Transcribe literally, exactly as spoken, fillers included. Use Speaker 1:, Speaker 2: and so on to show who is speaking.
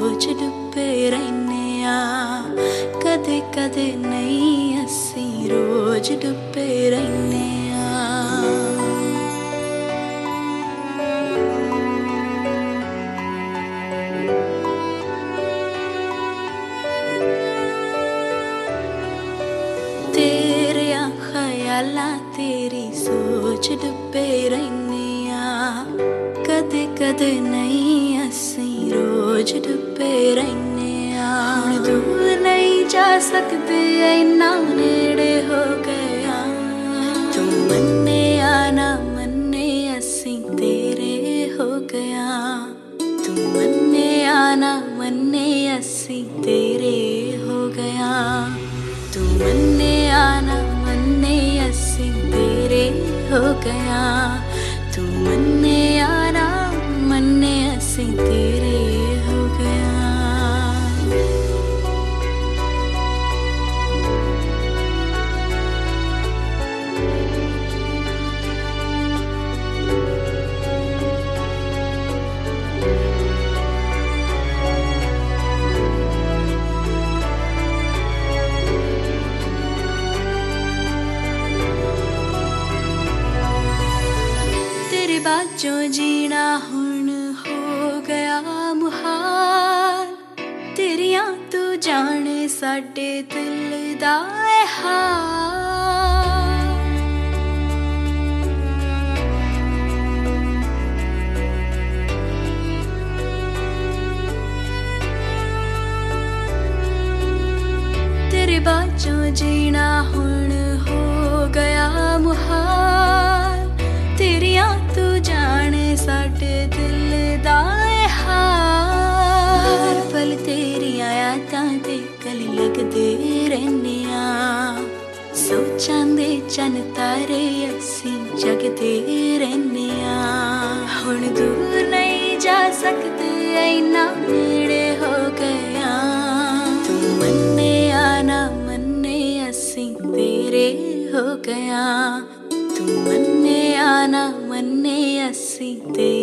Speaker 1: सोच डुबे रहने आ, कदे कदे नहीं असी रोज डुबे रहने आ। तेरे ख्यालां तेरी सोच डुबे रहने आ, कदे कदे नहीं असी रोज डुबे रहने आ। दूर नहीं जा सकते इन्ना नेड़े हो गया, तू मन्ने आना मन्ने असी तेरे हो गया, तू मन्ने आना मन्ने असी तेरे हो गया, तू मन्ने आना मन्ने असी तेरे हो गया, तू मन्ने आना मन्ने असी तेरे हो गया। तेरे बाजों जीना हुण हो गया मुहाल, तेरियां तू जाने साडे दिल दा ऐ हाल। तेरे बाजों जीना हुण हो गया मुहाल, तेरियां तू जाने साडे दिल दा ऐ हाल। हर पल तेरियां यादां ते कली लगदे रहने आ, सोचां दे चन्न तारे असी जगदे रहने आ। हुण दूर नहीं जा सकते इन्ना नेड़े हो गया, तू मन्ने आना मन्ने असी तेरे हो गया, तू मन्ने आना मन्ने असी तेरे